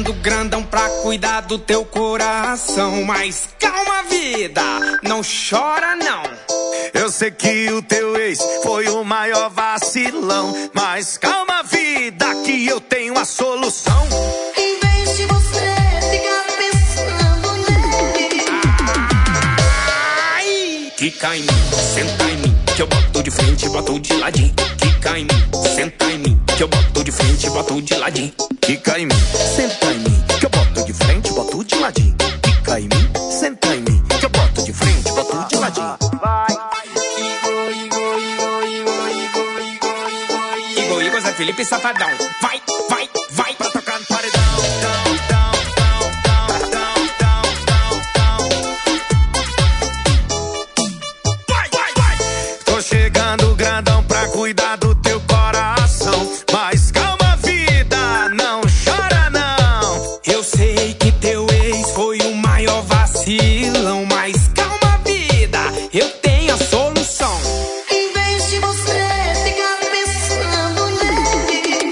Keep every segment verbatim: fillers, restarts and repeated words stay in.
chegando grandão pra cuidar do teu coração. Mas calma, vida, não chora não. Eu sei que o teu ex foi o maior vacilão, mas calma, vida, que eu tenho a solução. Em vez de você ficar pensando nele, ai, quica em mim, senta em mim, que eu boto de frente e boto de ladinho. Quica em mim, senta em mim, que eu boto de frente e boto de ladinho. Quica em mim, senta em mim, que eu boto de frente e boto de ladinho. Quica em mim, senta em mim, que eu boto de frente e boto de ladinho. Igor, Igor, Zé Felipe Safadão. Vai, vai, vai pra tocar no paredão. Vai, vai, vai. Tô chegando grandão pra cuidar do teu coração, mas calma, vida, não chora não. Eu sei que teu ex foi o maior vacilão, mas calma, vida, eu tenho a solução. em vez de você ficar pensando nele,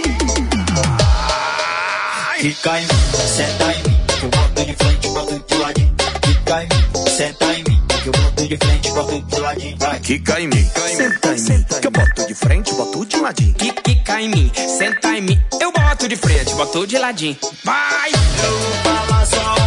Quica em mim, senta em mim, que eu boto de frente, boto de ladinho. Quica em mim, senta em mim, que eu boto de frente, boto de ladinho. Vai. Quica em mim, senta em mim, que eu boto de frente, boto de ladinho. Quica em mim, senta em mim, eu boto de frente, boto de ladinho. Vai! Eu vou falar só